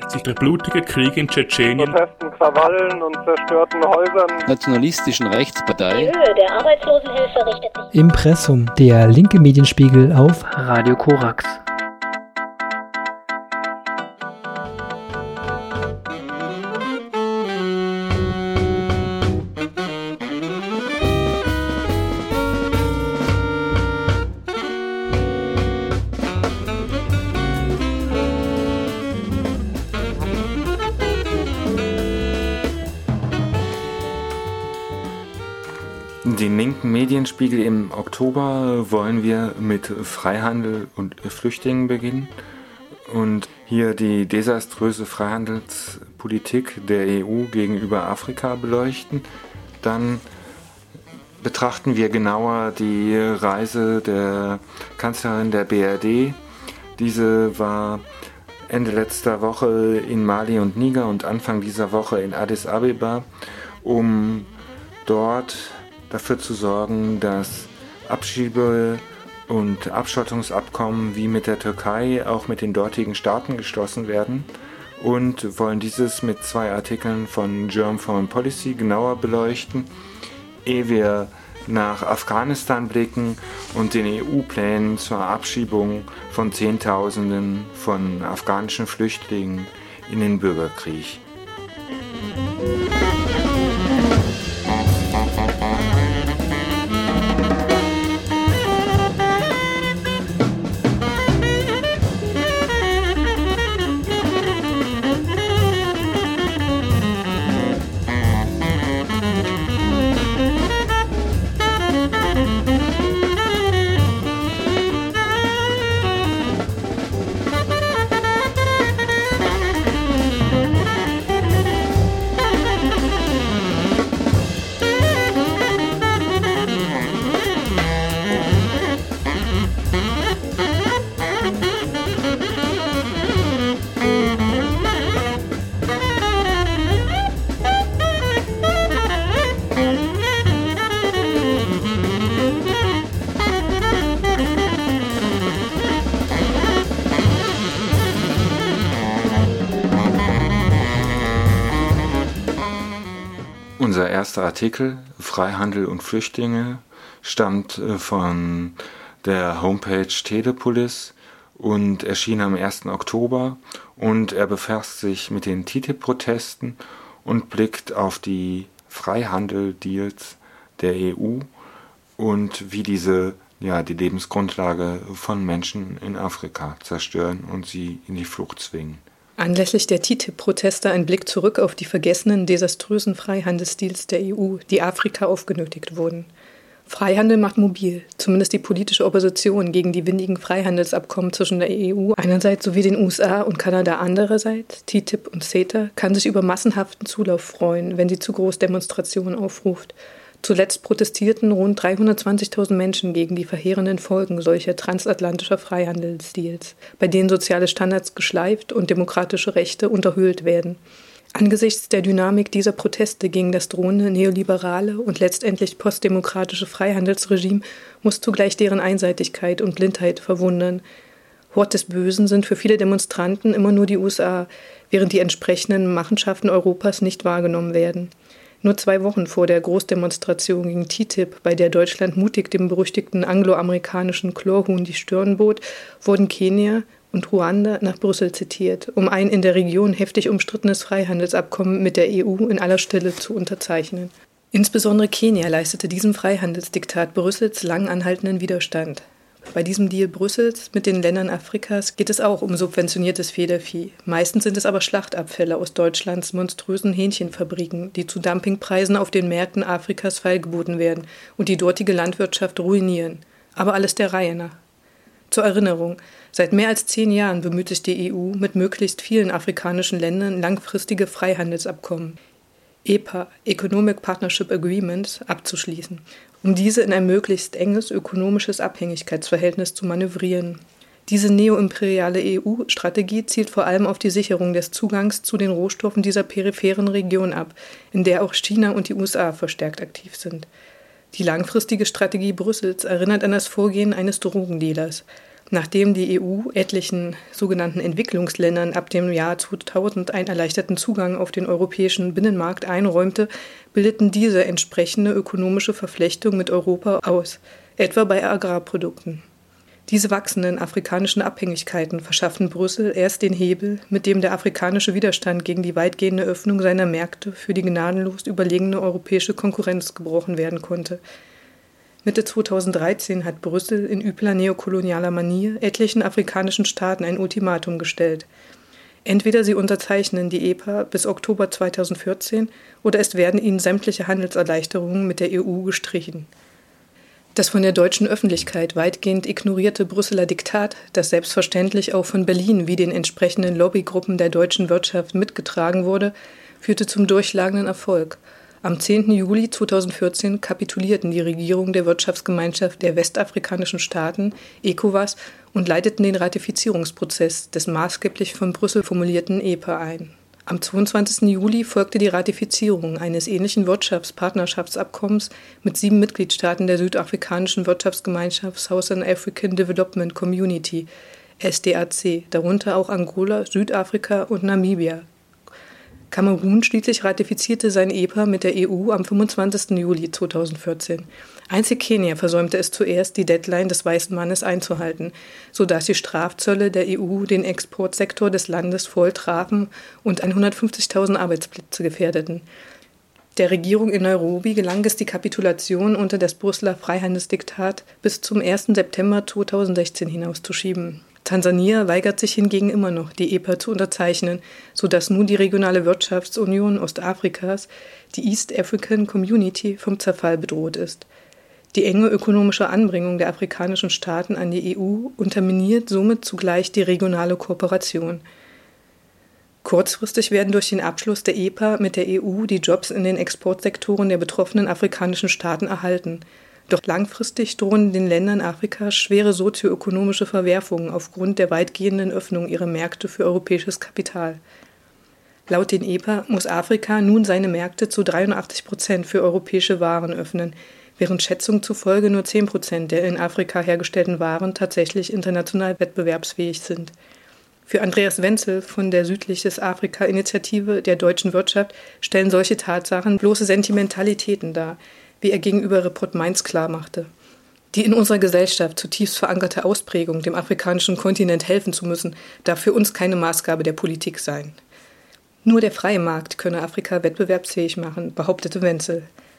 sich der blutige Krieg in Tschetschenien, Protesten, Krawallen und zerstörten Häusern, nationalistischen Rechtspartei. Die Höhe der Arbeitslosenhilfe richtet sich. Impressum, der linke Medienspiegel auf Radio Korax. Den linken Medienspiegel im Oktober wollen wir mit Freihandel und Flüchtlingen beginnen und hier die desaströse Freihandelspolitik der EU gegenüber Afrika beleuchten. Dann betrachten wir genauer die Reise der Kanzlerin der BRD. Diese war Ende letzter Woche in Mali und Niger und Anfang dieser Woche in Addis Abeba, um dort dafür zu sorgen, dass Abschiebe- und Abschottungsabkommen wie mit der Türkei auch mit den dortigen Staaten geschlossen werden und wollen dieses mit 2 Artikeln von German Foreign Policy genauer beleuchten, ehe wir nach Afghanistan blicken und den EU-Plänen zur Abschiebung von Zehntausenden von afghanischen Flüchtlingen in den Bürgerkrieg. Unser erster Artikel, Freihandel und Flüchtlinge, stammt von der Homepage Telepolis und erschien am 1. Oktober und er befasst sich mit den TTIP-Protesten und blickt auf die Freihandel-Deals der EU und wie diese die Lebensgrundlage von Menschen in Afrika zerstören und sie in die Flucht zwingen. Anlässlich der TTIP-Proteste ein Blick zurück auf die vergessenen, desaströsen Freihandelsdeals der EU, die Afrika aufgenötigt wurden. Freihandel macht mobil, zumindest die politische Opposition gegen die windigen Freihandelsabkommen zwischen der EU einerseits sowie den USA und Kanada andererseits, TTIP und CETA, kann sich über massenhaften Zulauf freuen, wenn sie zu Großdemonstrationen aufruft. Zuletzt protestierten rund 320.000 Menschen gegen die verheerenden Folgen solcher transatlantischer Freihandelsdeals, bei denen soziale Standards geschleift und demokratische Rechte unterhöhlt werden. Angesichts der Dynamik dieser Proteste gegen das drohende neoliberale und letztendlich postdemokratische Freihandelsregime muss zugleich deren Einseitigkeit und Blindheit verwundern. Hort des Bösen sind für viele Demonstranten immer nur die USA, während die entsprechenden Machenschaften Europas nicht wahrgenommen werden. Nur 2 Wochen vor der Großdemonstration gegen TTIP, bei der Deutschland mutig dem berüchtigten angloamerikanischen Chlorhuhn die Stirn bot, wurden Kenia und Ruanda nach Brüssel zitiert, um ein in der Region heftig umstrittenes Freihandelsabkommen mit der EU in aller Stille zu unterzeichnen. Insbesondere Kenia leistete diesem Freihandelsdiktat Brüssels lang anhaltenden Widerstand. Bei diesem Deal Brüssels mit den Ländern Afrikas geht es auch um subventioniertes Federvieh. Meistens sind es aber Schlachtabfälle aus Deutschlands monströsen Hähnchenfabriken, die zu Dumpingpreisen auf den Märkten Afrikas feilgeboten werden und die dortige Landwirtschaft ruinieren. Aber alles der Reihe nach. Zur Erinnerung, seit mehr als 10 Jahren bemüht sich die EU, mit möglichst vielen afrikanischen Ländern langfristige Freihandelsabkommen, EPA, Economic Partnership Agreements, abzuschließen, um diese in ein möglichst enges ökonomisches Abhängigkeitsverhältnis zu manövrieren. Diese neoimperiale EU-Strategie zielt vor allem auf die Sicherung des Zugangs zu den Rohstoffen dieser peripheren Region ab, in der auch China und die USA verstärkt aktiv sind. Die langfristige Strategie Brüssels erinnert an das Vorgehen eines Drogendealers. Nachdem die EU etlichen sogenannten Entwicklungsländern ab dem Jahr 2000 einen erleichterten Zugang auf den europäischen Binnenmarkt einräumte, bildeten diese entsprechende ökonomische Verflechtung mit Europa aus, etwa bei Agrarprodukten. Diese wachsenden afrikanischen Abhängigkeiten verschafften Brüssel erst den Hebel, mit dem der afrikanische Widerstand gegen die weitgehende Öffnung seiner Märkte für die gnadenlos überlegene europäische Konkurrenz gebrochen werden konnte. Mitte 2013 hat Brüssel in übler neokolonialer Manier etlichen afrikanischen Staaten ein Ultimatum gestellt. Entweder sie unterzeichnen die EPA bis Oktober 2014 oder es werden ihnen sämtliche Handelserleichterungen mit der EU gestrichen. Das von der deutschen Öffentlichkeit weitgehend ignorierte Brüsseler Diktat, das selbstverständlich auch von Berlin wie den entsprechenden Lobbygruppen der deutschen Wirtschaft mitgetragen wurde, führte zum durchschlagenden Erfolg. Am 10. Juli 2014 kapitulierten die Regierungen der Wirtschaftsgemeinschaft der westafrikanischen Staaten, ECOWAS, und leiteten den Ratifizierungsprozess des maßgeblich von Brüssel formulierten EPA ein. Am 22. Juli folgte die Ratifizierung eines ähnlichen Wirtschaftspartnerschaftsabkommens mit 7 Mitgliedstaaten der südafrikanischen Wirtschaftsgemeinschaft Southern African Development Community, SDAC, darunter auch Angola, Südafrika und Namibia. Kamerun schließlich ratifizierte sein EPA mit der EU am 25. Juli 2014. Einzig Kenia versäumte es zuerst, die Deadline des Weißen Mannes einzuhalten, sodass die Strafzölle der EU den Exportsektor des Landes voll trafen und 150.000 Arbeitsplätze gefährdeten. Der Regierung in Nairobi gelang es, die Kapitulation unter das Brüsseler Freihandelsdiktat bis zum 1. September 2016 hinauszuschieben. Tansania weigert sich hingegen immer noch, die EPA zu unterzeichnen, sodass nun die regionale Wirtschaftsunion Ostafrikas, die East African Community, vom Zerfall bedroht ist. Die enge ökonomische Anbringung der afrikanischen Staaten an die EU unterminiert somit zugleich die regionale Kooperation. Kurzfristig werden durch den Abschluss der EPA mit der EU die Jobs in den Exportsektoren der betroffenen afrikanischen Staaten erhalten. Doch langfristig drohen den Ländern Afrikas schwere sozioökonomische Verwerfungen aufgrund der weitgehenden Öffnung ihrer Märkte für europäisches Kapital. Laut den EPA muss Afrika nun seine Märkte zu 83% für europäische Waren öffnen, während Schätzungen zufolge nur 10% der in Afrika hergestellten Waren tatsächlich international wettbewerbsfähig sind. Für Andreas Wenzel von der Südliches Afrika-Initiative der deutschen Wirtschaft stellen solche Tatsachen bloße Sentimentalitäten dar, wie er gegenüber Report Mainz klarmachte. Die in unserer Gesellschaft zutiefst verankerte Ausprägung, dem afrikanischen Kontinent helfen zu müssen, darf für uns keine Maßgabe der Politik sein. Nur der freie Markt könne Afrika wettbewerbsfähig machen, behauptete Wenzel.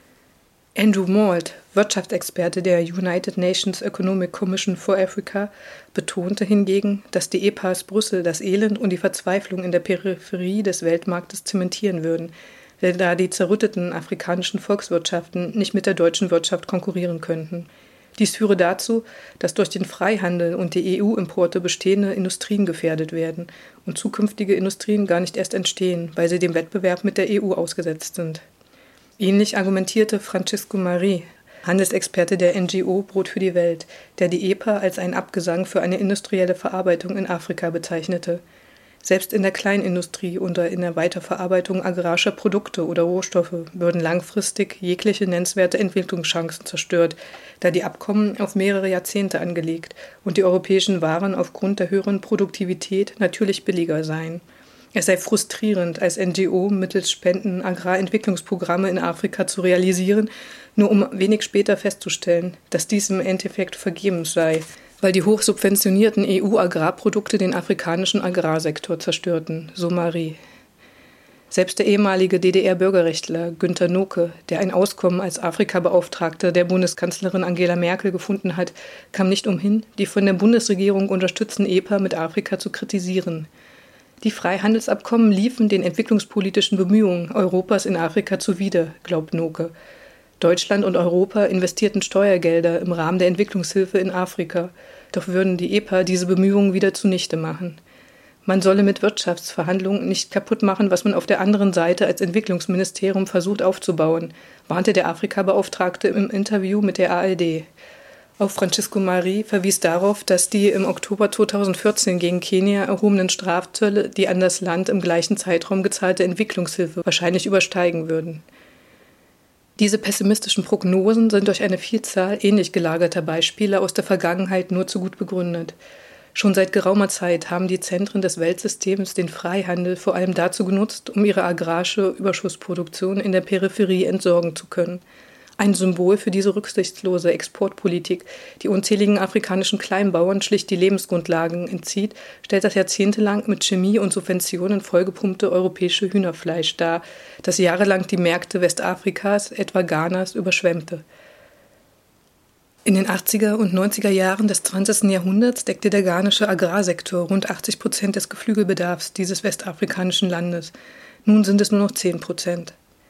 Andrew Malt, Wirtschaftsexperte der United Nations Economic Commission for Africa, betonte hingegen, dass die EPAs Brüssel das Elend und die Verzweiflung in der Peripherie des Weltmarktes zementieren würden, da die zerrütteten afrikanischen Volkswirtschaften nicht mit der deutschen Wirtschaft konkurrieren könnten. Dies führe dazu, dass durch den Freihandel und die EU-Importe bestehende Industrien gefährdet werden und zukünftige Industrien gar nicht erst entstehen, weil sie dem Wettbewerb mit der EU ausgesetzt sind. Ähnlich argumentierte Francisco Marie, Handelsexperte der NGO Brot für die Welt, der die EPA als einen Abgesang für eine industrielle Verarbeitung in Afrika bezeichnete. Selbst in der Kleinindustrie oder in der Weiterverarbeitung agrarischer Produkte oder Rohstoffe würden langfristig jegliche nennenswerte Entwicklungschancen zerstört, da die Abkommen auf mehrere Jahrzehnte angelegt und die europäischen Waren aufgrund der höheren Produktivität natürlich billiger seien. Es sei frustrierend, als NGO mittels Spenden Agrarentwicklungsprogramme in Afrika zu realisieren, nur um wenig später festzustellen, dass dies im Endeffekt vergebens sei, weil die hochsubventionierten EU-Agrarprodukte den afrikanischen Agrarsektor zerstörten, so Marie. Selbst der ehemalige DDR-Bürgerrechtler Günter Noke, der ein Auskommen als Afrika-Beauftragter der Bundeskanzlerin Angela Merkel gefunden hat, kam nicht umhin, die von der Bundesregierung unterstützten EPA mit Afrika zu kritisieren. Die Freihandelsabkommen liefen den entwicklungspolitischen Bemühungen Europas in Afrika zuwider, glaubt Noke. Deutschland und Europa investierten Steuergelder im Rahmen der Entwicklungshilfe in Afrika, doch würden die EPA diese Bemühungen wieder zunichte machen. Man solle mit Wirtschaftsverhandlungen nicht kaputt machen, was man auf der anderen Seite als Entwicklungsministerium versucht aufzubauen, warnte der Afrika-Beauftragte im Interview mit der ARD. Auch Francisco Marie verwies darauf, dass die im Oktober 2014 gegen Kenia erhobenen Strafzölle die an das Land im gleichen Zeitraum gezahlte Entwicklungshilfe wahrscheinlich übersteigen würden. Diese pessimistischen Prognosen sind durch eine Vielzahl ähnlich gelagerter Beispiele aus der Vergangenheit nur zu gut begründet. Schon seit geraumer Zeit haben die Zentren des Weltsystems den Freihandel vor allem dazu genutzt, um ihre agrarische Überschussproduktion in der Peripherie entsorgen zu können. Ein Symbol für diese rücksichtslose Exportpolitik, die unzähligen afrikanischen Kleinbauern schlicht die Lebensgrundlagen entzieht, stellt das jahrzehntelang mit Chemie und Subventionen vollgepumpte europäische Hühnerfleisch dar, das jahrelang die Märkte Westafrikas, etwa Ghanas, überschwemmte. In den 80er und 90er Jahren des 20. Jahrhunderts deckte der ghanische Agrarsektor rund 80% des Geflügelbedarfs dieses westafrikanischen Landes. Nun sind es nur noch 10%.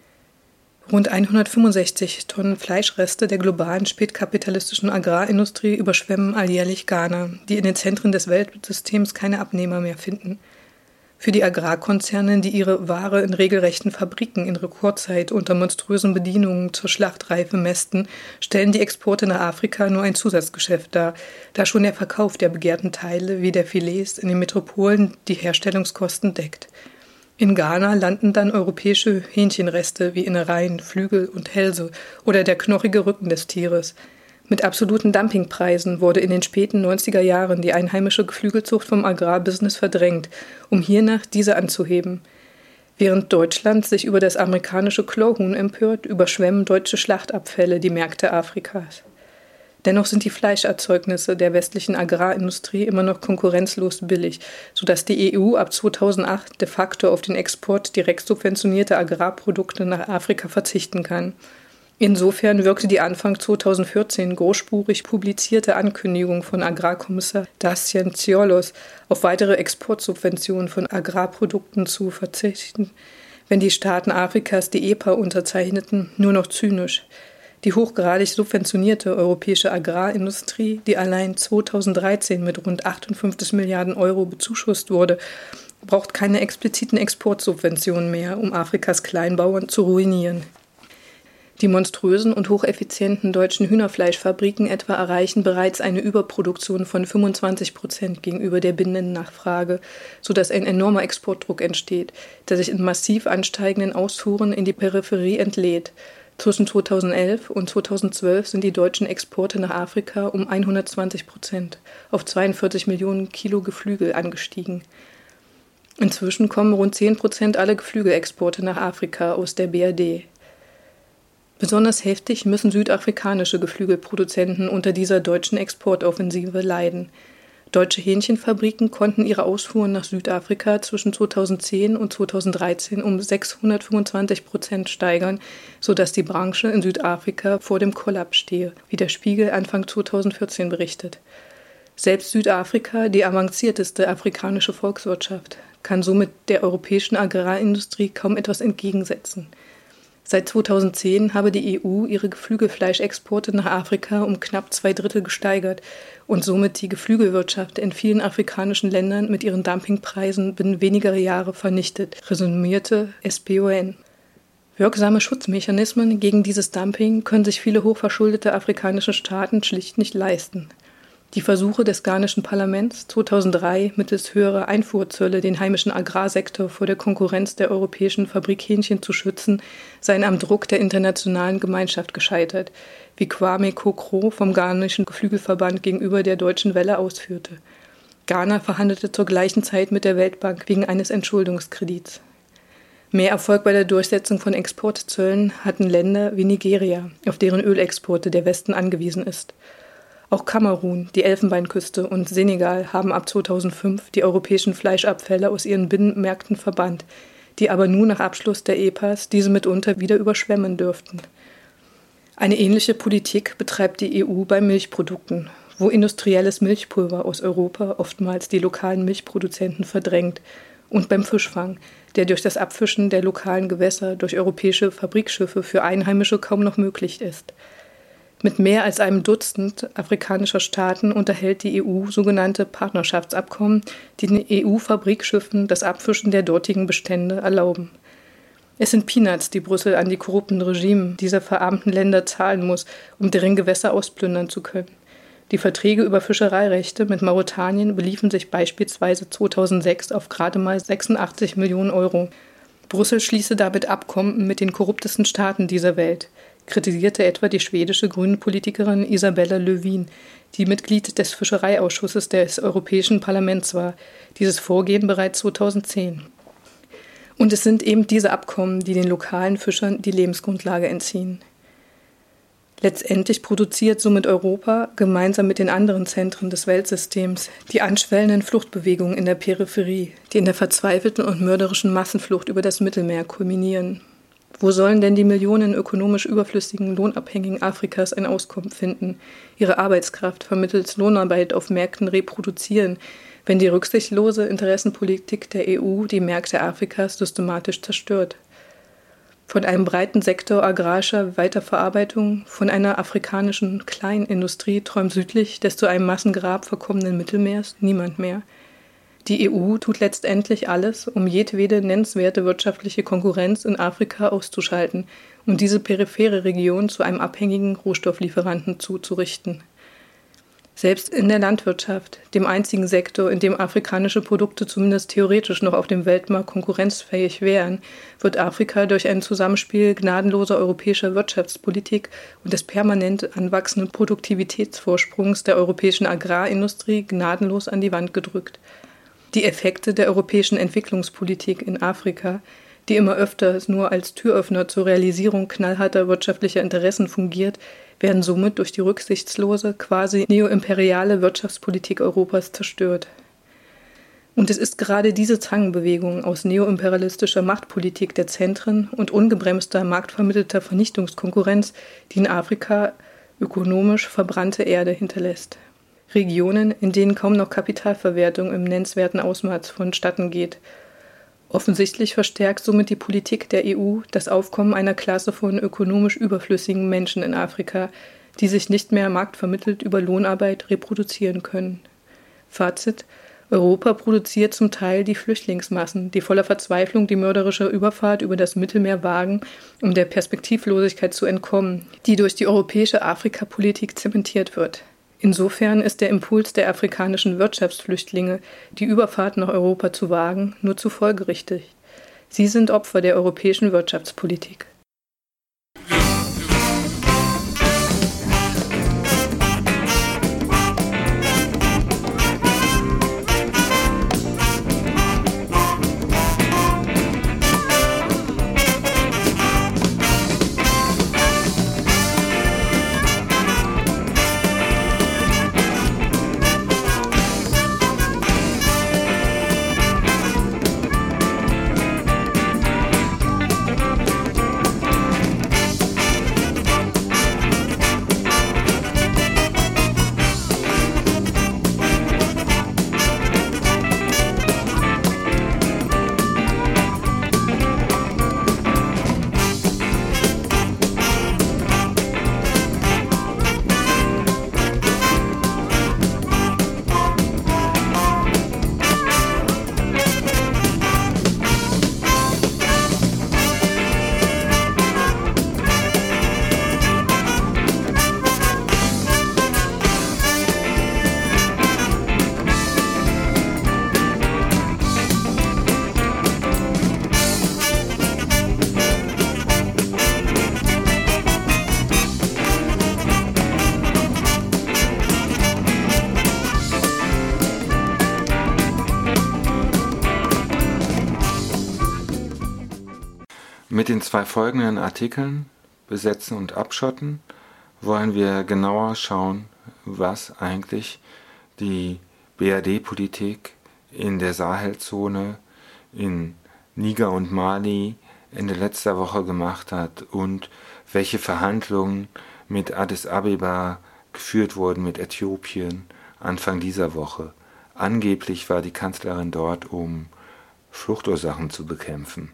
Rund 165 Tonnen Fleischreste der globalen spätkapitalistischen Agrarindustrie überschwemmen alljährlich Ghana, die in den Zentren des Weltsystems keine Abnehmer mehr finden. Für die Agrarkonzerne, die ihre Ware in regelrechten Fabriken in Rekordzeit unter monströsen Bedienungen zur Schlachtreife mästen, stellen die Exporte nach Afrika nur ein Zusatzgeschäft dar, da schon der Verkauf der begehrten Teile wie der Filets in den Metropolen die Herstellungskosten deckt. In Ghana landen dann europäische Hähnchenreste wie Innereien, Flügel und Hälse oder der knochige Rücken des Tieres. Mit absoluten Dumpingpreisen wurde in den späten 90er Jahren die einheimische Geflügelzucht vom Agrarbusiness verdrängt, um hiernach diese anzuheben. Während Deutschland sich über das amerikanische Chlorhuhn empört, überschwemmen deutsche Schlachtabfälle die Märkte Afrikas. Dennoch sind die Fleischerzeugnisse der westlichen Agrarindustrie immer noch konkurrenzlos billig, sodass die EU ab 2008 de facto auf den Export direkt subventionierter Agrarprodukte nach Afrika verzichten kann. Insofern wirkte die Anfang 2014 großspurig publizierte Ankündigung von Agrarkommissar Dacian Cioloş, auf weitere Exportsubventionen von Agrarprodukten zu verzichten, wenn die Staaten Afrikas die EPA unterzeichneten, nur noch zynisch. Die hochgradig subventionierte europäische Agrarindustrie, die allein 2013 mit rund 58 Milliarden Euro bezuschusst wurde, braucht keine expliziten Exportsubventionen mehr, um Afrikas Kleinbauern zu ruinieren. Die monströsen und hocheffizienten deutschen Hühnerfleischfabriken etwa erreichen bereits eine Überproduktion von 25% gegenüber der Binnennachfrage, sodass ein enormer Exportdruck entsteht, der sich in massiv ansteigenden Ausfuhren in die Peripherie entlädt. Zwischen 2011 und 2012 sind die deutschen Exporte nach Afrika um 120% auf 42 Millionen Kilo Geflügel angestiegen. Inzwischen kommen rund 10% aller Geflügelexporte nach Afrika aus der BRD. Besonders heftig müssen südafrikanische Geflügelproduzenten unter dieser deutschen Exportoffensive leiden. Deutsche Hähnchenfabriken konnten ihre Ausfuhren nach Südafrika zwischen 2010 und 2013 um 625% steigern, sodass die Branche in Südafrika vor dem Kollaps stehe, wie der Spiegel Anfang 2014 berichtet. Selbst Südafrika, die avancierteste afrikanische Volkswirtschaft, kann somit der europäischen Agrarindustrie kaum etwas entgegensetzen. Seit 2010 habe die EU ihre Geflügelfleischexporte nach Afrika um knapp 2/3 gesteigert und somit die Geflügelwirtschaft in vielen afrikanischen Ländern mit ihren Dumpingpreisen binnen weniger Jahre vernichtet, resümierte SBON. Wirksame Schutzmechanismen gegen dieses Dumping können sich viele hochverschuldete afrikanische Staaten schlicht nicht leisten. Die Versuche des ghanischen Parlaments 2003 mittels höherer Einfuhrzölle den heimischen Agrarsektor vor der Konkurrenz der europäischen Fabrikhähnchen zu schützen, seien am Druck der internationalen Gemeinschaft gescheitert, wie Kwame Kokro vom ghanischen Geflügelverband gegenüber der Deutschen Welle ausführte. Ghana verhandelte zur gleichen Zeit mit der Weltbank wegen eines Entschuldungskredits. Mehr Erfolg bei der Durchsetzung von Exportzöllen hatten Länder wie Nigeria, auf deren Ölexporte der Westen angewiesen ist. Auch Kamerun, die Elfenbeinküste und Senegal haben ab 2005 die europäischen Fleischabfälle aus ihren Binnenmärkten verbannt, die aber nun nach Abschluss der EPAs diese mitunter wieder überschwemmen dürften. Eine ähnliche Politik betreibt die EU bei Milchprodukten, wo industrielles Milchpulver aus Europa oftmals die lokalen Milchproduzenten verdrängt, und beim Fischfang, der durch das Abfischen der lokalen Gewässer durch europäische Fabrikschiffe für Einheimische kaum noch möglich ist. Mit mehr als einem Dutzend afrikanischer Staaten unterhält die EU sogenannte Partnerschaftsabkommen, die den EU-Fabrikschiffen das Abfischen der dortigen Bestände erlauben. Es sind Peanuts, die Brüssel an die korrupten Regime dieser verarmten Länder zahlen muss, um deren Gewässer ausplündern zu können. Die Verträge über Fischereirechte mit Mauretanien beliefen sich beispielsweise 2006 auf gerade mal 86 Millionen Euro. Brüssel schließe damit Abkommen mit den korruptesten Staaten dieser Welt. kritisierte etwa die schwedische Grünen-Politikerin Isabella Lövin, die Mitglied des Fischereiausschusses des Europäischen Parlaments war, dieses Vorgehen bereits 2010. Und es sind eben diese Abkommen, die den lokalen Fischern die Lebensgrundlage entziehen. Letztendlich produziert somit Europa gemeinsam mit den anderen Zentren des Weltsystems die anschwellenden Fluchtbewegungen in der Peripherie, die in der verzweifelten und mörderischen Massenflucht über das Mittelmeer kulminieren. Wo sollen denn die Millionen ökonomisch überflüssigen Lohnabhängigen Afrikas ein Auskommen finden, ihre Arbeitskraft vermittels Lohnarbeit auf Märkten reproduzieren, wenn die rücksichtslose Interessenpolitik der EU die Märkte Afrikas systematisch zerstört? Von einem breiten Sektor agrarischer Weiterverarbeitung, von einer afrikanischen Kleinindustrie träumt südlich des zu einem Massengrab verkommenen Mittelmeers niemand mehr. Die EU tut letztendlich alles, um jedwede nennenswerte wirtschaftliche Konkurrenz in Afrika auszuschalten und diese periphere Region zu einem abhängigen Rohstofflieferanten zuzurichten. Selbst in der Landwirtschaft, dem einzigen Sektor, in dem afrikanische Produkte zumindest theoretisch noch auf dem Weltmarkt konkurrenzfähig wären, wird Afrika durch ein Zusammenspiel gnadenloser europäischer Wirtschaftspolitik und des permanent anwachsenden Produktivitätsvorsprungs der europäischen Agrarindustrie gnadenlos an die Wand gedrückt. Die Effekte der europäischen Entwicklungspolitik in Afrika, die immer öfter nur als Türöffner zur Realisierung knallharter wirtschaftlicher Interessen fungiert, werden somit durch die rücksichtslose, quasi neoimperiale Wirtschaftspolitik Europas zerstört. Und es ist gerade diese Zangenbewegung aus neoimperialistischer Machtpolitik der Zentren und ungebremster marktvermittelter Vernichtungskonkurrenz, die in Afrika ökonomisch verbrannte Erde hinterlässt. Regionen, in denen kaum noch Kapitalverwertung im nennenswerten Ausmaß vonstatten geht. Offensichtlich verstärkt somit die Politik der EU das Aufkommen einer Klasse von ökonomisch überflüssigen Menschen in Afrika, die sich nicht mehr marktvermittelt über Lohnarbeit reproduzieren können. Fazit: Europa produziert zum Teil die Flüchtlingsmassen, die voller Verzweiflung die mörderische Überfahrt über das Mittelmeer wagen, um der Perspektivlosigkeit zu entkommen, die durch die europäische Afrikapolitik zementiert wird. Insofern ist der Impuls der afrikanischen Wirtschaftsflüchtlinge, die Überfahrt nach Europa zu wagen, nur zu folgerichtig. Sie sind Opfer der europäischen Wirtschaftspolitik. Mit den 2 folgenden Artikeln, Besetzen und Abschotten, wollen wir genauer schauen, was eigentlich die BRD-Politik in der Sahelzone, in Niger und Mali Ende letzter Woche gemacht hat und welche Verhandlungen mit Addis Abeba geführt wurden mit Äthiopien Anfang dieser Woche. Angeblich war die Kanzlerin dort, um Fluchtursachen zu bekämpfen.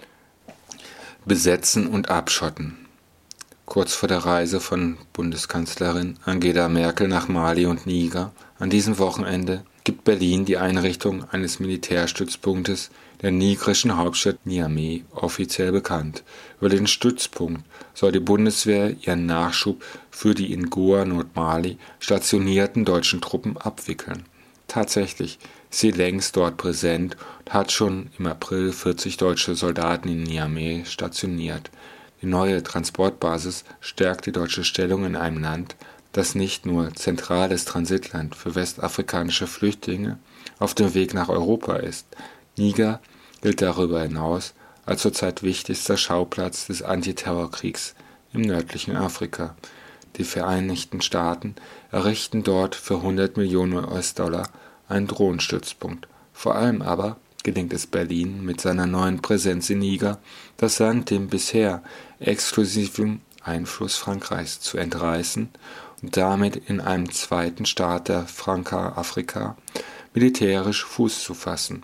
Besetzen und abschotten. Kurz vor der Reise von Bundeskanzlerin Angela Merkel nach Mali und Niger an diesem Wochenende gibt Berlin die Einrichtung eines Militärstützpunktes der nigerischen Hauptstadt Niamey offiziell bekannt. Über den Stützpunkt soll die Bundeswehr ihren Nachschub für die in Goa, Nordmali, stationierten deutschen Truppen abwickeln. Tatsächlich ist sie längst dort präsent und hat schon im April 40 deutsche Soldaten in Niamey stationiert. Die neue Transportbasis stärkt die deutsche Stellung in einem Land, das nicht nur zentrales Transitland für westafrikanische Flüchtlinge auf dem Weg nach Europa ist. Niger gilt darüber hinaus als zurzeit wichtigster Schauplatz des Antiterrorkriegs im nördlichen Afrika. Die Vereinigten Staaten errichten dort für 100 Millionen US-Dollar einen Drohnenstützpunkt. Vor allem aber gelingt es Berlin mit seiner neuen Präsenz in Niger, das Land dem bisher exklusiven Einfluss Frankreichs zu entreißen und damit in einem zweiten Staat der Franka-Afrika militärisch Fuß zu fassen.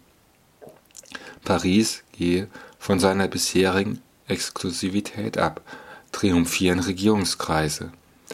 Paris gehe von seiner bisherigen Exklusivität ab, triumphieren Regierungskreise.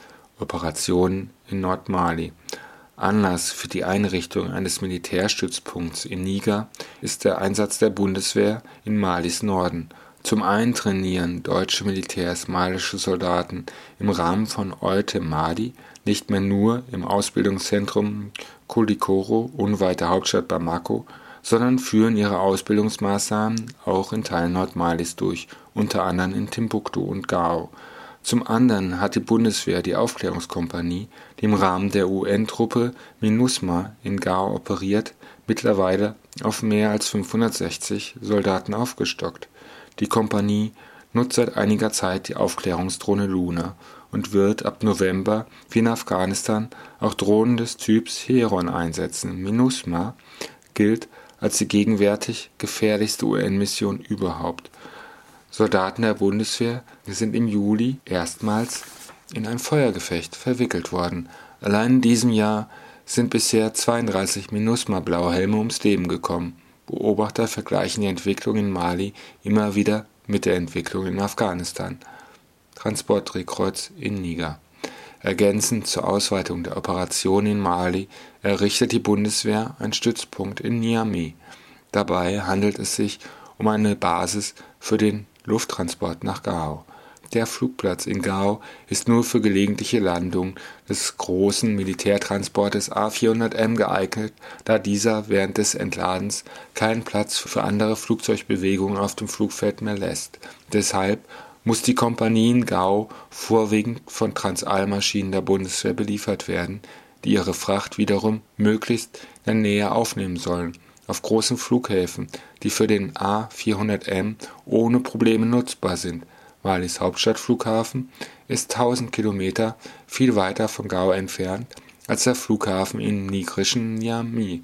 Operationen in Nordmali. Anlass für die Einrichtung eines Militärstützpunkts in Niger ist der Einsatz der Bundeswehr in Malis Norden. Zum einen trainieren deutsche Militärs malische Soldaten im Rahmen von Olte Mali nicht mehr nur im Ausbildungszentrum Koulikoro unweit der Hauptstadt Bamako, sondern führen ihre Ausbildungsmaßnahmen auch in Teilen Nordmalis durch, unter anderem in Timbuktu und Gao. Zum anderen hat die Bundeswehr die Aufklärungskompanie, die im Rahmen der UN-Truppe MINUSMA in Gao operiert, mittlerweile auf mehr als 560 Soldaten aufgestockt. Die Kompanie nutzt seit einiger Zeit die Aufklärungsdrohne Luna und wird ab November, wie in Afghanistan, auch Drohnen des Typs Heron einsetzen. MINUSMA gilt als die gegenwärtig gefährlichste UN-Mission überhaupt. Soldaten der Bundeswehr sind im Juli erstmals in ein Feuergefecht verwickelt worden. Allein in diesem Jahr sind bisher 32 MINUSMA-Blauhelme ums Leben gekommen. Beobachter vergleichen die Entwicklung in Mali immer wieder mit der Entwicklung in Afghanistan. Transportdrehkreuz in Niger. Ergänzend zur Ausweitung der Operation in Mali errichtet die Bundeswehr einen Stützpunkt in Niamey. Dabei handelt es sich um eine Basis für den Lufttransport nach Gao. Der Flugplatz in Gao ist nur für gelegentliche Landungen des großen Militärtransportes A400M geeignet, da dieser während des Entladens keinen Platz für andere Flugzeugbewegungen auf dem Flugfeld mehr lässt. Deshalb muss die Kompanie in Gao vorwiegend von Transall-Maschinen der Bundeswehr beliefert werden, die ihre Fracht wiederum möglichst in der Nähe aufnehmen sollen. Auf großen Flughäfen, die für den A400M ohne Probleme nutzbar sind. Malis Hauptstadtflughafen ist 1000 Kilometer viel weiter von Gao entfernt als der Flughafen im nigerischen Niamey,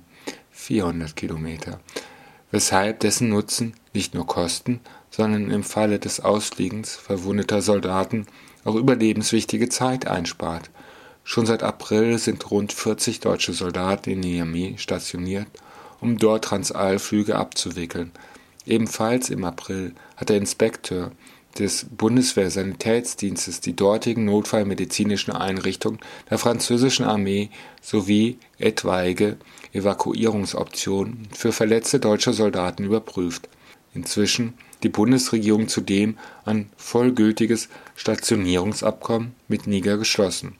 400 Kilometer, weshalb dessen Nutzen nicht nur Kosten, sondern im Falle des Ausfliegens verwundeter Soldaten auch überlebenswichtige Zeit einspart. Schon seit April sind rund 40 deutsche Soldaten in Niamey stationiert, um dort Transallflüge abzuwickeln. Ebenfalls im April hat der Inspekteur des Bundeswehr-Sanitätsdienstes die dortigen notfallmedizinischen Einrichtungen der französischen Armee sowie etwaige Evakuierungsoptionen für verletzte deutsche Soldaten überprüft. Inzwischen die Bundesregierung zudem ein vollgültiges Stationierungsabkommen mit Niger geschlossen.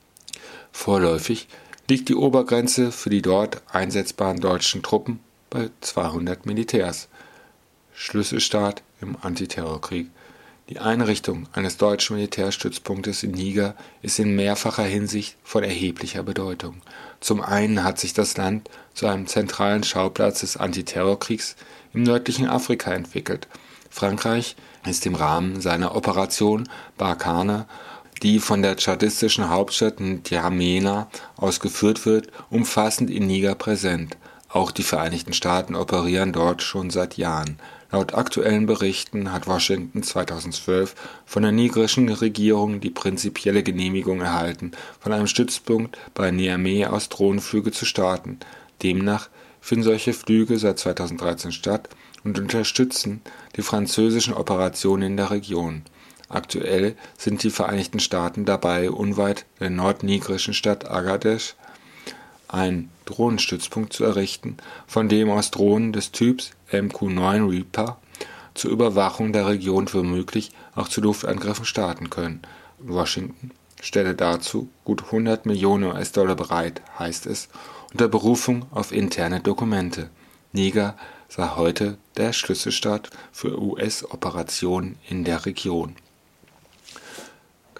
Vorläufig liegt die Obergrenze für die dort einsetzbaren deutschen Truppen bei 200 Militärs. Schlüsselstaat im Antiterrorkrieg. Die Einrichtung eines deutschen Militärstützpunktes in Niger ist in mehrfacher Hinsicht von erheblicher Bedeutung. Zum einen hat sich das Land zu einem zentralen Schauplatz des Antiterrorkriegs im nördlichen Afrika entwickelt. Frankreich ist im Rahmen seiner Operation Barkhane, die von der tschadistischen Hauptstadt N'Djamena ausgeführt wird, umfassend in Niger präsent. Auch die Vereinigten Staaten operieren dort schon seit Jahren. Laut aktuellen Berichten hat Washington 2012 von der nigerischen Regierung die prinzipielle Genehmigung erhalten, von einem Stützpunkt bei Niamey aus Drohnenflüge zu starten. Demnach finden solche Flüge seit 2013 statt und unterstützen die französischen Operationen in der Region. Aktuell sind die Vereinigten Staaten dabei, unweit der nordnigerischen Stadt Agadez einen Drohnenstützpunkt zu errichten, von dem aus Drohnen des Typs MQ-9 Reaper zur Überwachung der Region womöglich auch zu Luftangriffen starten können. Washington stelle dazu gut 100 Millionen US-Dollar bereit, heißt es, unter Berufung auf interne Dokumente. Niger sei heute der Schlüsselstaat für US-Operationen in der Region.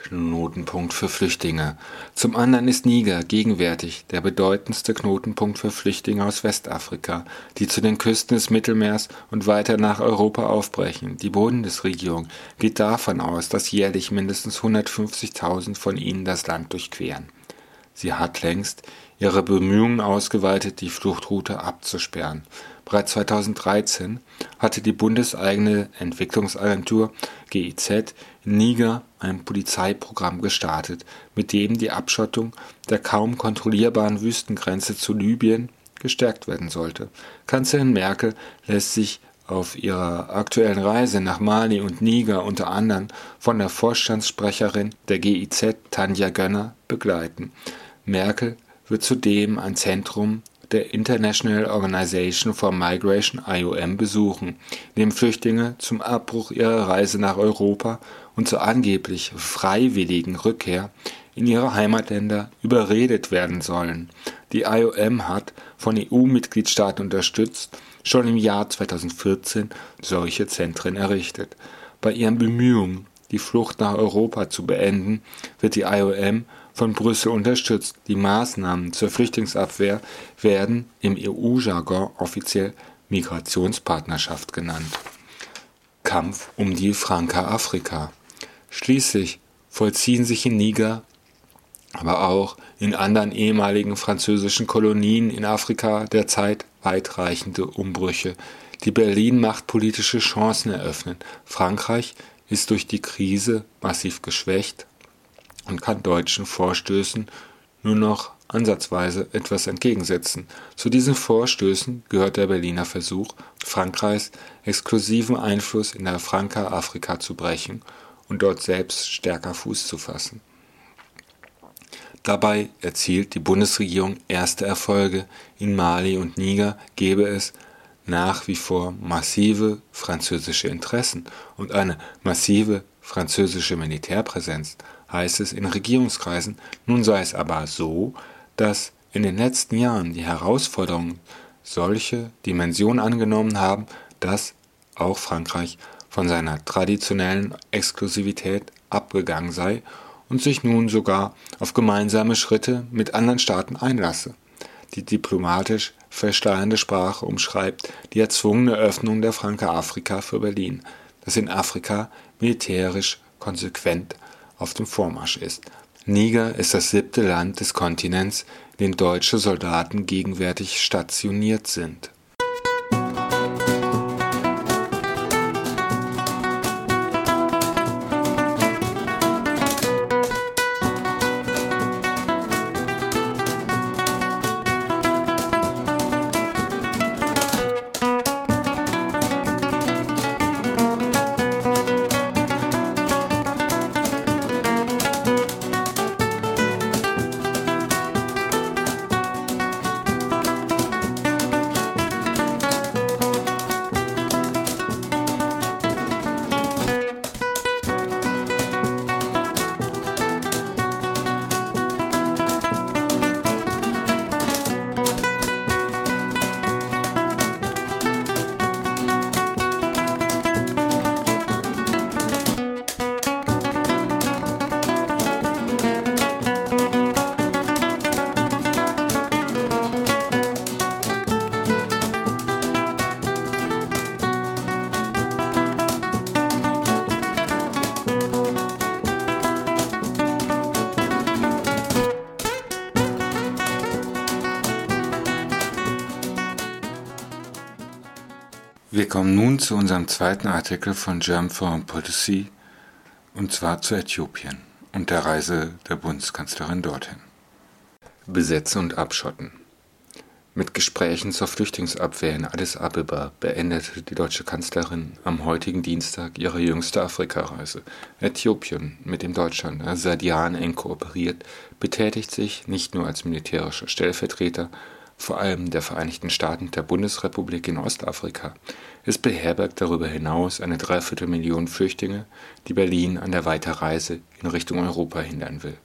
Knotenpunkt für Flüchtlinge. Zum anderen ist Niger gegenwärtig der bedeutendste Knotenpunkt für Flüchtlinge aus Westafrika, die zu den Küsten des Mittelmeers und weiter nach Europa aufbrechen. Die Bundesregierung geht davon aus, dass jährlich mindestens 150.000 von ihnen das Land durchqueren. Sie hat längst ihre Bemühungen ausgeweitet, die Fluchtroute abzusperren. Bereits 2013 hatte die bundeseigene Entwicklungsagentur GIZ in Niger ein Polizeiprogramm gestartet, mit dem die Abschottung der kaum kontrollierbaren Wüstengrenze zu Libyen gestärkt werden sollte. Kanzlerin Merkel lässt sich auf ihrer aktuellen Reise nach Mali und Niger unter anderem von der Vorstandssprecherin der GIZ, Tanja Gönner, begleiten. Merkel wird zudem ein Zentrum der International Organization for Migration IOM besuchen, in dem Flüchtlinge zum Abbruch ihrer Reise nach Europa und zur angeblich freiwilligen Rückkehr in ihre Heimatländer überredet werden sollen. Die IOM hat von EU-Mitgliedstaaten unterstützt schon im Jahr 2014 solche Zentren errichtet. Bei ihren Bemühungen, die Flucht nach Europa zu beenden, wird die IOM von Brüssel unterstützt. Die Maßnahmen zur Flüchtlingsabwehr werden im EU-Jargon offiziell Migrationspartnerschaft genannt. Kampf um die Franka Afrika. Schließlich vollziehen sich in Niger, aber auch in anderen ehemaligen französischen Kolonien in Afrika derzeit weitreichende Umbrüche, die Berlin machtpolitische Chancen eröffnen. Frankreich ist durch die Krise massiv geschwächt und kann deutschen Vorstößen nur noch ansatzweise etwas entgegensetzen. Zu diesen Vorstößen gehört der Berliner Versuch, Frankreichs exklusiven Einfluss in der Franka Afrika zu brechen und dort selbst stärker Fuß zu fassen. Dabei erzielt die Bundesregierung erste Erfolge. In Mali und Niger gebe es nach wie vor massive französische Interessen und eine massive französische Militärpräsenz, heißt es in Regierungskreisen. Nun sei es aber so, dass in den letzten Jahren die Herausforderungen solche Dimensionen angenommen haben, dass auch Frankreich von seiner traditionellen Exklusivität abgegangen sei und sich nun sogar auf gemeinsame Schritte mit anderen Staaten einlasse. Die diplomatisch versteuernde Sprache umschreibt die erzwungene Öffnung der Franka Afrika für Berlin, das in Afrika militärisch konsequent auf dem Vormarsch ist. Niger ist das 7. Land des Kontinents, in dem deutsche Soldaten gegenwärtig stationiert sind. Wir kommen nun zu unserem zweiten Artikel von German Foreign Policy, und zwar zu Äthiopien und der Reise der Bundeskanzlerin dorthin. Besetzen und abschotten. Mit Gesprächen zur Flüchtlingsabwehr in Addis Abeba beendete die deutsche Kanzlerin am heutigen Dienstag ihre jüngste Afrikareise. Äthiopien, mit dem Deutschland seit Jahren eng kooperiert, betätigt sich nicht nur als militärischer Stellvertreter, vor allem der Vereinigten Staaten der Bundesrepublik in Ostafrika. Es beherbergt darüber hinaus eine 250.000 Flüchtlinge, die Berlin an der Weiterreise in Richtung Europa hindern will.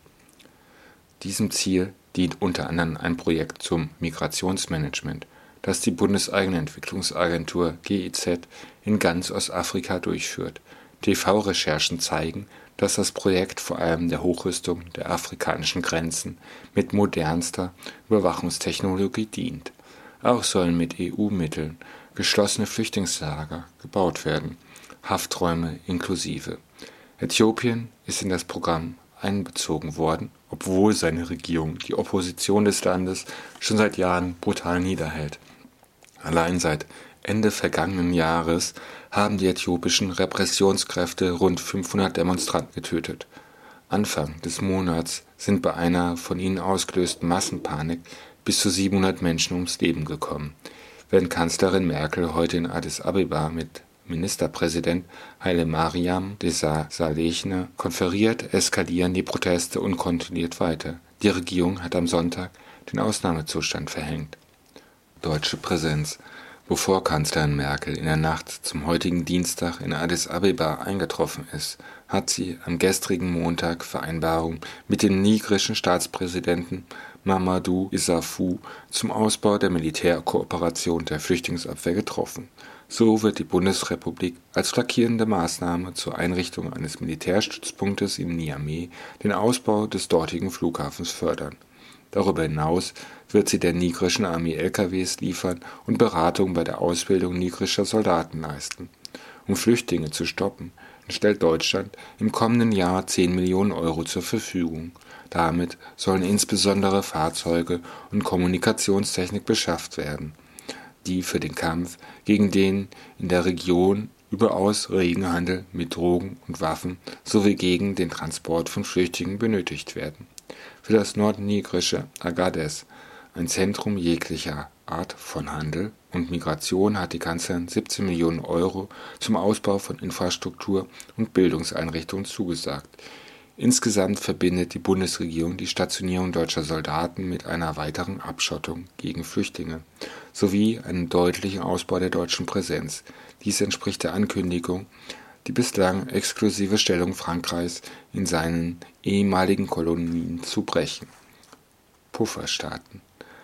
Diesem Ziel dient unter anderem ein Projekt zum Migrationsmanagement, das die bundeseigene Entwicklungsagentur GIZ in ganz Ostafrika durchführt. TV-Recherchen zeigen, dass das Projekt vor allem der Hochrüstung der afrikanischen Grenzen mit modernster Überwachungstechnologie dient. Auch sollen mit EU-Mitteln geschlossene Flüchtlingslager gebaut werden, Hafträume inklusive. Äthiopien ist in das Programm einbezogen worden, obwohl seine Regierung die Opposition des Landes schon seit Jahren brutal niederhält. Allein seit Ende vergangenen Jahres haben die äthiopischen Repressionskräfte rund 500 Demonstranten getötet. Anfang des Monats sind bei einer von ihnen ausgelösten Massenpanik bis zu 700 Menschen ums Leben gekommen. Während Kanzlerin Merkel heute in Addis Abeba mit Ministerpräsident Haile Mariam Desalegn konferiert, eskalieren die Proteste unkontrolliert weiter. Die Regierung hat am Sonntag den Ausnahmezustand verhängt. Deutsche Präsenz. Bevor Kanzlerin Merkel in der Nacht zum heutigen Dienstag in Addis Abeba eingetroffen ist, hat sie am gestrigen Montag Vereinbarungen mit dem nigerischen Staatspräsidenten Mamadou Issoufou zum Ausbau der Militärkooperation der Flüchtlingsabwehr getroffen. So wird die Bundesrepublik als flankierende Maßnahme zur Einrichtung eines Militärstützpunktes in Niamey den Ausbau des dortigen Flughafens fördern. Darüber hinaus wird sie der nigerischen Armee LKWs liefern und Beratung bei der Ausbildung nigerischer Soldaten leisten. Um Flüchtlinge zu stoppen, stellt Deutschland im kommenden Jahr 10 Millionen Euro zur Verfügung. Damit sollen insbesondere Fahrzeuge und Kommunikationstechnik beschafft werden, die für den Kampf gegen den in der Region überaus regen Handel mit Drogen und Waffen sowie gegen den Transport von Flüchtlingen benötigt werden. Für das nordnigerische Agadez, ein Zentrum jeglicher Art von Handel und Migration, hat die Kanzlerin 17 Millionen Euro zum Ausbau von Infrastruktur und Bildungseinrichtungen zugesagt. Insgesamt verbindet die Bundesregierung die Stationierung deutscher Soldaten mit einer weiteren Abschottung gegen Flüchtlinge sowie einem deutlichen Ausbau der deutschen Präsenz. Dies entspricht der Ankündigung, die bislang exklusive Stellung Frankreichs in seinen ehemaligen Kolonien zu brechen. Pufferstaaten.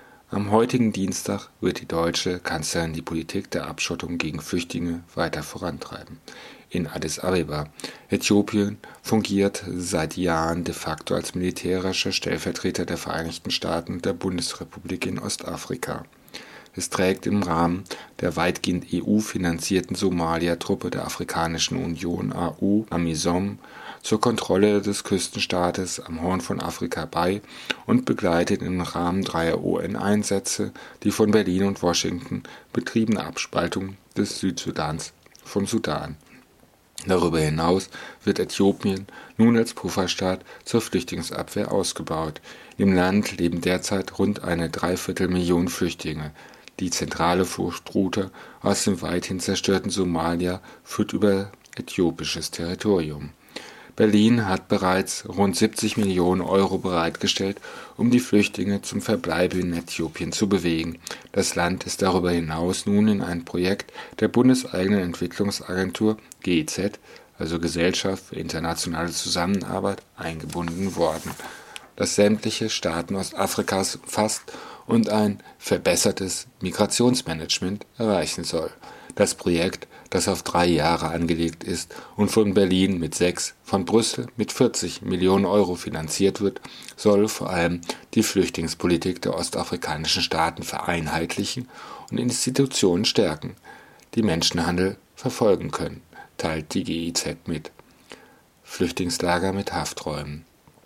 Am heutigen Dienstag wird die deutsche Kanzlerin die Politik der Abschottung gegen Flüchtlinge weiter vorantreiben. In Addis Abeba, Äthiopien, fungiert seit Jahren de facto als militärischer Stellvertreter der Vereinigten Staaten und der Bundesrepublik in Ostafrika. Es trägt im Rahmen der weitgehend EU-finanzierten Somalia-Truppe der Afrikanischen Union AU AMISOM zur Kontrolle des Küstenstaates am Horn von Afrika bei und begleitet im Rahmen 3 UN-Einsätze die von Berlin und Washington betriebene Abspaltung des Südsudans vom Sudan. Darüber hinaus wird Äthiopien nun als Pufferstaat zur Flüchtlingsabwehr ausgebaut. Im Land leben derzeit rund 250.000 Flüchtlinge. Die zentrale Fluchtroute aus dem weithin zerstörten Somalia führt über äthiopisches Territorium. Berlin hat bereits rund 70 Millionen Euro bereitgestellt, um die Flüchtlinge zum Verbleib in Äthiopien zu bewegen. Das Land ist darüber hinaus nun in ein Projekt der bundeseigenen Entwicklungsagentur GIZ, also Gesellschaft für internationale Zusammenarbeit, eingebunden worden, das sämtliche Staaten Ostafrikas umfasst und ein verbessertes Migrationsmanagement erreichen soll. Das Projekt, das auf 3 Jahre angelegt ist und von Berlin mit 6, von Brüssel mit 40 Millionen Euro finanziert wird, soll vor allem die Flüchtlingspolitik der ostafrikanischen Staaten vereinheitlichen und Institutionen stärken, die Menschenhandel verfolgen können, teilt die GIZ mit. Flüchtlingslager mit Hafträumen.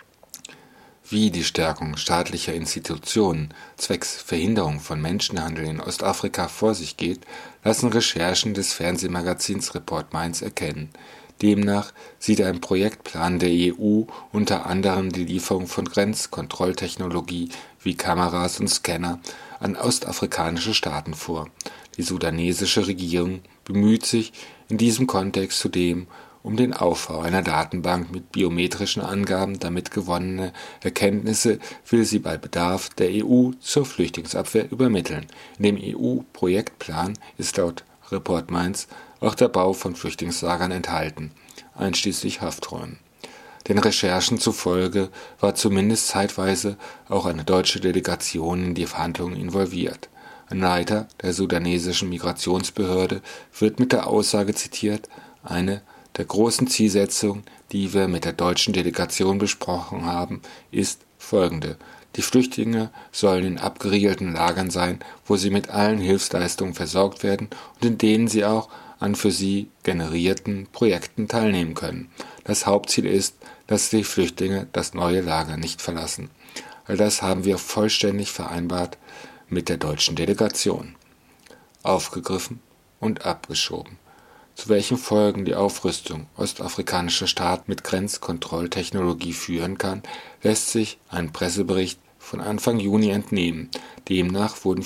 Wie die Stärkung staatlicher Institutionen zwecks Verhinderung von Menschenhandel in Ostafrika vor sich geht, lassen Recherchen des Fernsehmagazins Report Mainz erkennen. Demnach sieht ein Projektplan der EU unter anderem die Lieferung von Grenzkontrolltechnologie wie Kameras und Scanner an ostafrikanische Staaten vor. Die sudanesische Regierung bemüht sich in diesem Kontext zudem um den Aufbau einer Datenbank mit biometrischen Angaben. Damit gewonnene Erkenntnisse will sie bei Bedarf der EU zur Flüchtlingsabwehr übermitteln. In dem EU-Projektplan ist laut Report Mainz auch der Bau von Flüchtlingslagern enthalten, einschließlich Hafträumen. Den Recherchen zufolge war zumindest zeitweise auch eine deutsche Delegation in die Verhandlungen involviert. Ein Leiter der sudanesischen Migrationsbehörde wird mit der Aussage zitiert, eine der großen Zielsetzung, die wir mit der deutschen Delegation besprochen haben, ist folgende. Die Flüchtlinge sollen in abgeriegelten Lagern sein, wo sie mit allen Hilfsleistungen versorgt werden und in denen sie auch an für sie generierten Projekten teilnehmen können. Das Hauptziel ist, dass die Flüchtlinge das neue Lager nicht verlassen. All das haben wir vollständig vereinbart mit der deutschen Delegation. Aufgegriffen und abgeschoben. Zu welchen Folgen die Aufrüstung ostafrikanischer Staaten mit Grenzkontrolltechnologie führen kann, lässt sich ein Pressebericht von Anfang Juni entnehmen. Demnach wurden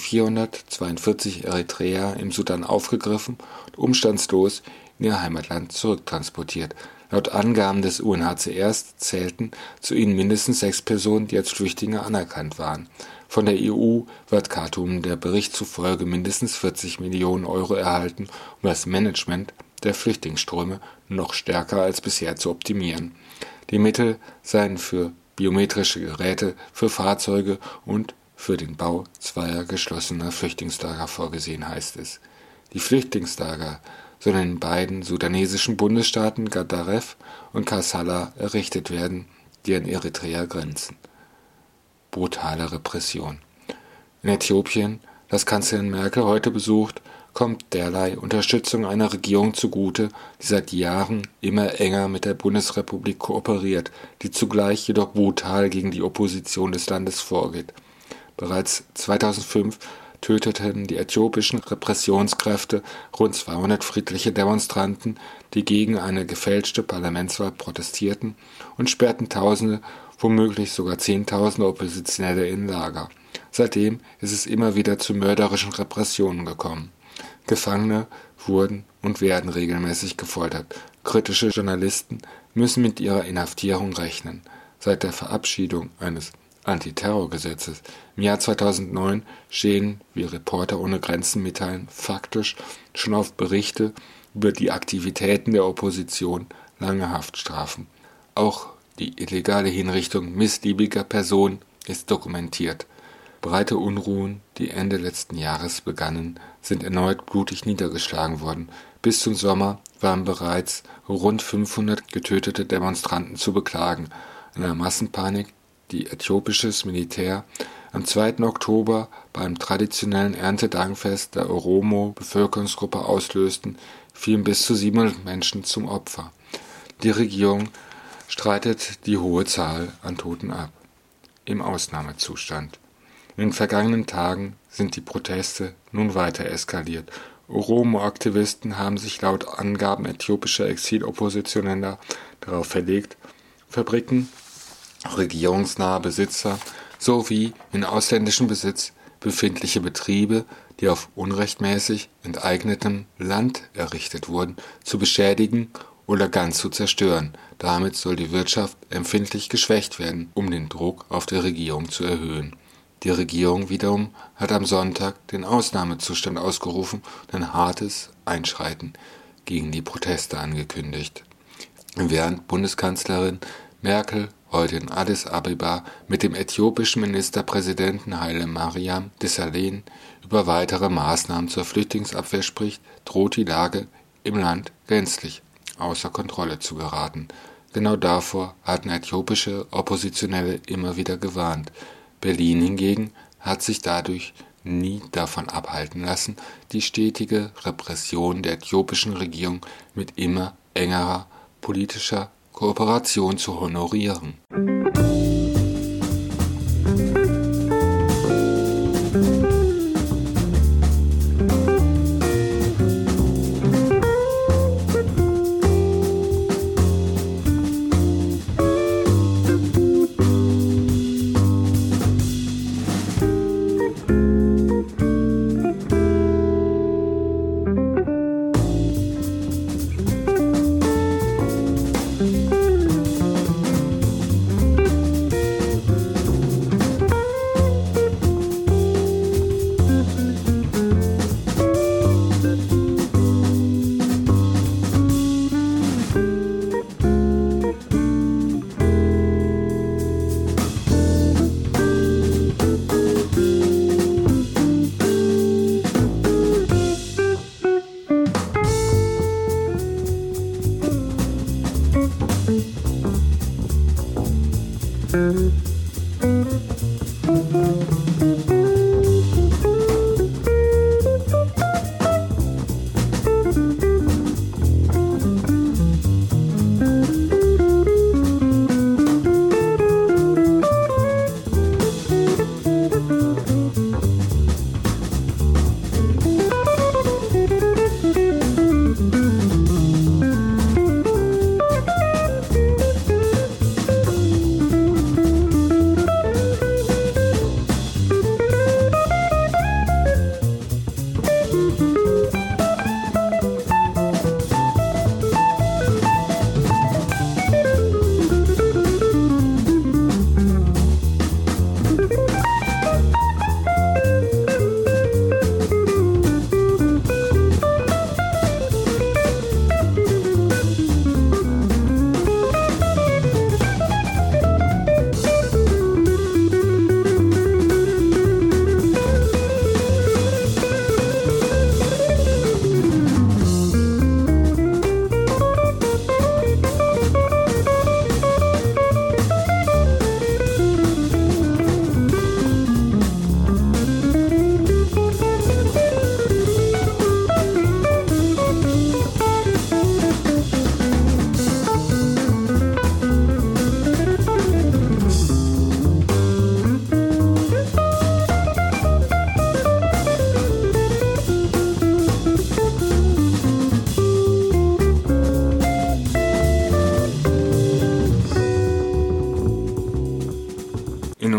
442 Eritreer im Sudan aufgegriffen und umstandslos in ihr Heimatland zurücktransportiert. Laut Angaben des UNHCRs zählten zu ihnen mindestens 6 Personen, die als Flüchtlinge anerkannt waren. Von der EU wird Khartoum der Bericht zufolge mindestens 40 Millionen Euro erhalten, um das Management der Flüchtlingsströme noch stärker als bisher zu optimieren. Die Mittel seien für biometrische Geräte, für Fahrzeuge und für den Bau zweier geschlossener Flüchtlingslager vorgesehen, heißt es. Die Flüchtlingslager sollen in beiden sudanesischen Bundesstaaten Gadaref und Kassala errichtet werden, die an Eritrea grenzen. Brutale Repression. In Äthiopien, das Kanzlerin Merkel heute besucht, kommt derlei Unterstützung einer Regierung zugute, die seit Jahren immer enger mit der Bundesrepublik kooperiert, die zugleich jedoch brutal gegen die Opposition des Landes vorgeht. Bereits 2005 töteten die äthiopischen Repressionskräfte rund 200 friedliche Demonstranten, die gegen eine gefälschte Parlamentswahl protestierten, und sperrten Tausende, womöglich sogar Zehntausende Oppositionelle in Lager. Seitdem ist es immer wieder zu mörderischen Repressionen gekommen. Gefangene wurden und werden regelmäßig gefoltert. Kritische Journalisten müssen mit ihrer Inhaftierung rechnen. Seit der Verabschiedung eines Antiterrorgesetzes im Jahr 2009 stehen, wie Reporter ohne Grenzen mitteilen, faktisch schon auf Berichte über die Aktivitäten der Opposition lange Haftstrafen. Auch die illegale Hinrichtung missliebiger Personen ist dokumentiert. Breite Unruhen, die Ende letzten Jahres begannen, sind erneut blutig niedergeschlagen worden. Bis zum Sommer waren bereits rund 500 getötete Demonstranten zu beklagen. Einer Massenpanik, die äthiopisches Militär am 2. Oktober beim traditionellen Erntedankfest der Oromo-Bevölkerungsgruppe auslösten, fielen bis zu 700 Menschen zum Opfer. Die Regierung streitet die hohe Zahl an Toten ab. Im Ausnahmezustand. In den vergangenen Tagen sind die Proteste nun weiter eskaliert. Oromo-Aktivisten haben sich laut Angaben äthiopischer Exiloppositioneller darauf verlegt, Fabriken, regierungsnahe Besitzer sowie in ausländischem Besitz befindliche Betriebe, die auf unrechtmäßig enteignetem Land errichtet wurden, zu beschädigen oder ganz zu zerstören. Damit soll die Wirtschaft empfindlich geschwächt werden, um den Druck auf die Regierung zu erhöhen. Die Regierung wiederum hat am Sonntag den Ausnahmezustand ausgerufen und ein hartes Einschreiten gegen die Proteste angekündigt. Während Bundeskanzlerin Merkel heute in Addis Abeba mit dem äthiopischen Ministerpräsidenten Haile Mariam Desalegn über weitere Maßnahmen zur Flüchtlingsabwehr spricht, droht die Lage im Land gänzlich außer Kontrolle zu geraten. Genau davor hatten äthiopische Oppositionelle immer wieder gewarnt. Berlin hingegen hat sich dadurch nie davon abhalten lassen, die stetige Repression der äthiopischen Regierung mit immer engerer politischer Kooperation zu honorieren.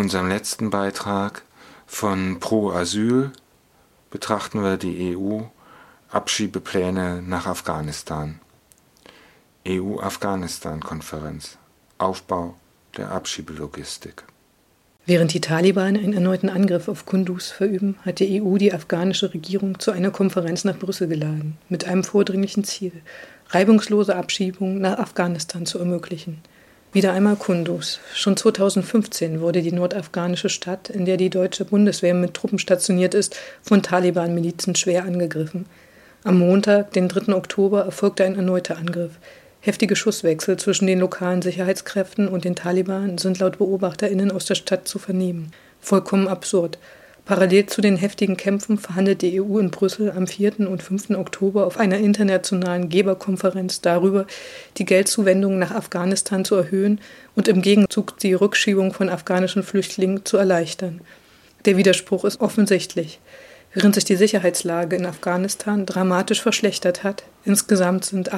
unserem letzten Beitrag von Pro Asyl betrachten wir die EU-Abschiebepläne nach Afghanistan. EU-Afghanistan-Konferenz. Aufbau der Abschiebelogistik. Während die Taliban einen erneuten Angriff auf Kunduz verüben, hat die EU die afghanische Regierung zu einer Konferenz nach Brüssel geladen, mit einem vordringlichen Ziel, reibungslose Abschiebungen nach Afghanistan zu ermöglichen. Wieder einmal Kunduz. Schon 2015 wurde die nordafghanische Stadt, in der die deutsche Bundeswehr mit Truppen stationiert ist, von Taliban-Milizen schwer angegriffen. Am Montag, den 3. Oktober, erfolgte ein erneuter Angriff. Heftige Schusswechsel zwischen den lokalen Sicherheitskräften und den Taliban sind laut BeobachterInnen aus der Stadt zu vernehmen. Vollkommen absurd. Parallel zu den heftigen Kämpfen verhandelt die EU in Brüssel am 4. und 5. Oktober auf einer internationalen Geberkonferenz darüber, die Geldzuwendungen nach Afghanistan zu erhöhen und im Gegenzug die Rückschiebung von afghanischen Flüchtlingen zu erleichtern. Der Widerspruch ist offensichtlich. Während sich die Sicherheitslage in Afghanistan dramatisch verschlechtert hat, insgesamt sind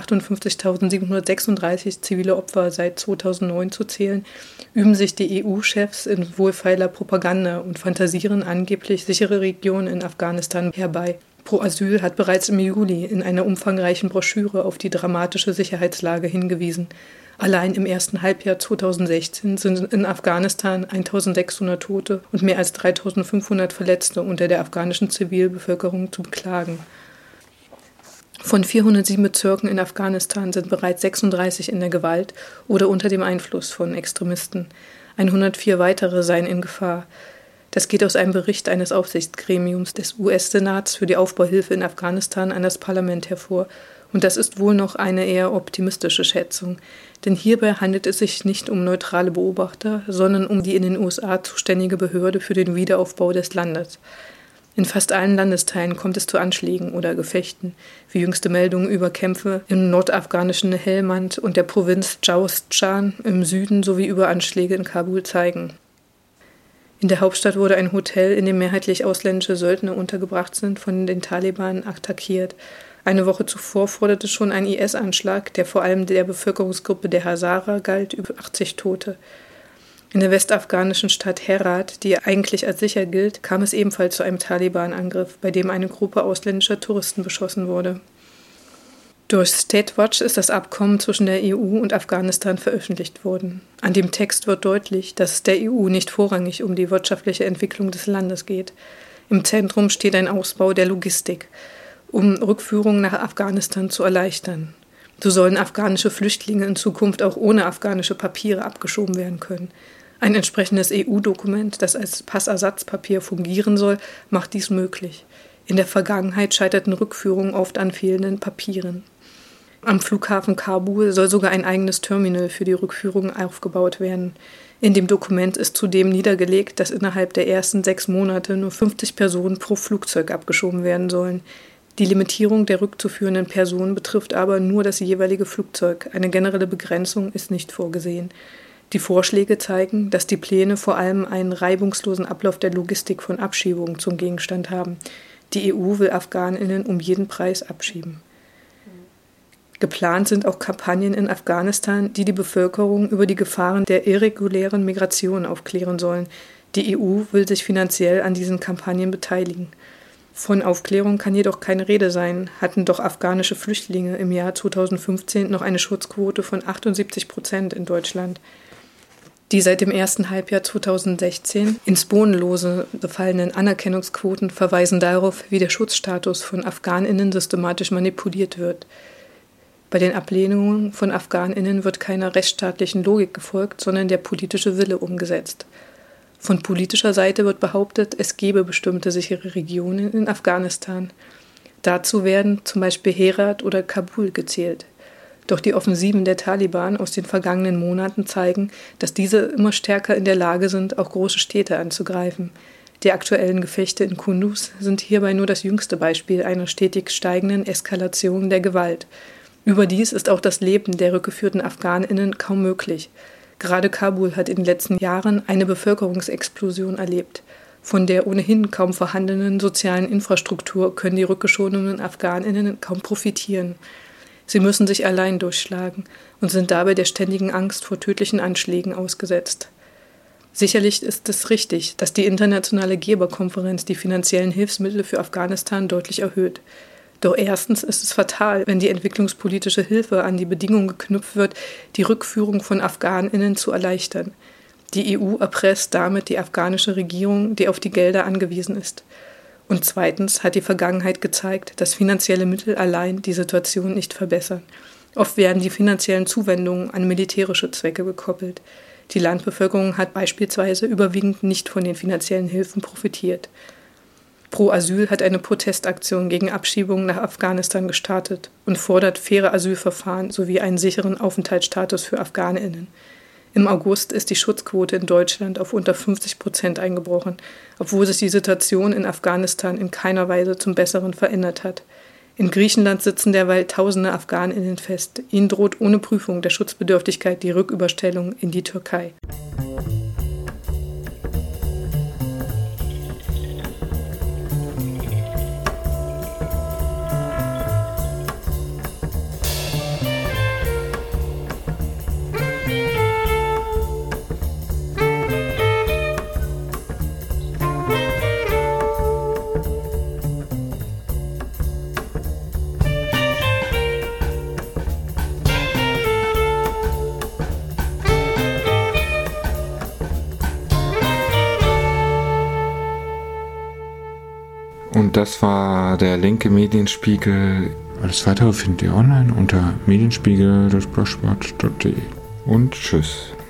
58.736 zivile Opfer seit 2009 zu zählen, üben sich die EU-Chefs in wohlfeiler Propaganda und fantasieren angeblich sichere Regionen in Afghanistan herbei. Pro Asyl hat bereits im Juli in einer umfangreichen Broschüre auf die dramatische Sicherheitslage hingewiesen. Allein im ersten Halbjahr 2016 sind in Afghanistan 1.600 Tote und mehr als 3.500 Verletzte unter der afghanischen Zivilbevölkerung zu beklagen. Von 407 Bezirken in Afghanistan sind bereits 36 in der Gewalt oder unter dem Einfluss von Extremisten. 104 weitere seien in Gefahr. Das geht aus einem Bericht eines Aufsichtsgremiums des US-Senats für die Aufbauhilfe in Afghanistan an das Parlament hervor. Und das ist wohl noch eine eher optimistische Schätzung. Denn hierbei handelt es sich nicht um neutrale Beobachter, sondern um die in den USA zuständige Behörde für den Wiederaufbau des Landes. In fast allen Landesteilen kommt es zu Anschlägen oder Gefechten, wie jüngste Meldungen über Kämpfe im nordafghanischen Helmand und der Provinz Jowzjan im Süden sowie über Anschläge in Kabul zeigen. In der Hauptstadt wurde ein Hotel, in dem mehrheitlich ausländische Söldner untergebracht sind, von den Taliban attackiert. Eine Woche zuvor forderte schon ein IS-Anschlag, der vor allem der Bevölkerungsgruppe der Hazara galt, über 80 Tote. In der westafghanischen Stadt Herat, die eigentlich als sicher gilt, kam es ebenfalls zu einem Taliban-Angriff, bei dem eine Gruppe ausländischer Touristen beschossen wurde. Durch State Watch ist das Abkommen zwischen der EU und Afghanistan veröffentlicht worden. An dem Text wird deutlich, dass es der EU nicht vorrangig um die wirtschaftliche Entwicklung des Landes geht. Im Zentrum steht ein Ausbau der Logistik, um Rückführungen nach Afghanistan zu erleichtern. So sollen afghanische Flüchtlinge in Zukunft auch ohne afghanische Papiere abgeschoben werden können. Ein entsprechendes EU-Dokument, das als Passersatzpapier fungieren soll, macht dies möglich. In der Vergangenheit scheiterten Rückführungen oft an fehlenden Papieren. Am Flughafen Kabul soll sogar ein eigenes Terminal für die Rückführung aufgebaut werden. In dem Dokument ist zudem niedergelegt, dass innerhalb der ersten 6 Monate nur 50 Personen pro Flugzeug abgeschoben werden sollen. Die Limitierung der rückzuführenden Personen betrifft aber nur das jeweilige Flugzeug. Eine generelle Begrenzung ist nicht vorgesehen. Die Vorschläge zeigen, dass die Pläne vor allem einen reibungslosen Ablauf der Logistik von Abschiebungen zum Gegenstand haben. Die EU will AfghanInnen um jeden Preis abschieben. Geplant sind auch Kampagnen in Afghanistan, die die Bevölkerung über die Gefahren der irregulären Migration aufklären sollen. Die EU will sich finanziell an diesen Kampagnen beteiligen. Von Aufklärung kann jedoch keine Rede sein, hatten doch afghanische Flüchtlinge im Jahr 2015 noch eine Schutzquote von 78% in Deutschland. Die seit dem ersten Halbjahr 2016 ins Bodenlose gefallenen Anerkennungsquoten verweisen darauf, wie der Schutzstatus von AfghanInnen systematisch manipuliert wird. Bei den Ablehnungen von AfghanInnen wird keiner rechtsstaatlichen Logik gefolgt, sondern der politische Wille umgesetzt. Von politischer Seite wird behauptet, es gebe bestimmte sichere Regionen in Afghanistan. Dazu werden zum Beispiel Herat oder Kabul gezählt. Doch die Offensiven der Taliban aus den vergangenen Monaten zeigen, dass diese immer stärker in der Lage sind, auch große Städte anzugreifen. Die aktuellen Gefechte in Kunduz sind hierbei nur das jüngste Beispiel einer stetig steigenden Eskalation der Gewalt. Überdies ist auch das Leben der rückgeführten AfghanInnen kaum möglich. Gerade Kabul hat in den letzten Jahren eine Bevölkerungsexplosion erlebt. Von der ohnehin kaum vorhandenen sozialen Infrastruktur können die rückgeschobenen AfghanInnen kaum profitieren. Sie müssen sich allein durchschlagen und sind dabei der ständigen Angst vor tödlichen Anschlägen ausgesetzt. Sicherlich ist es richtig, dass die internationale Geberkonferenz die finanziellen Hilfsmittel für Afghanistan deutlich erhöht. Doch erstens ist es fatal, wenn die entwicklungspolitische Hilfe an die Bedingung geknüpft wird, die Rückführung von AfghanInnen zu erleichtern. Die EU erpresst damit die afghanische Regierung, die auf die Gelder angewiesen ist. Und zweitens hat die Vergangenheit gezeigt, dass finanzielle Mittel allein die Situation nicht verbessern. Oft werden die finanziellen Zuwendungen an militärische Zwecke gekoppelt. Die Landbevölkerung hat beispielsweise überwiegend nicht von den finanziellen Hilfen profitiert. Pro Asyl hat eine Protestaktion gegen Abschiebungen nach Afghanistan gestartet und fordert faire Asylverfahren sowie einen sicheren Aufenthaltsstatus für AfghanInnen. Im August ist die Schutzquote in Deutschland auf unter 50% eingebrochen, obwohl sich die Situation in Afghanistan in keiner Weise zum Besseren verändert hat. In Griechenland sitzen derweil tausende AfghanInnen fest. Ihnen droht ohne Prüfung der Schutzbedürftigkeit die Rücküberstellung in die Türkei. Und das war der linke Medienspiegel. Alles weitere findet ihr online unter medienspiegel.blogspot.de. Und tschüss.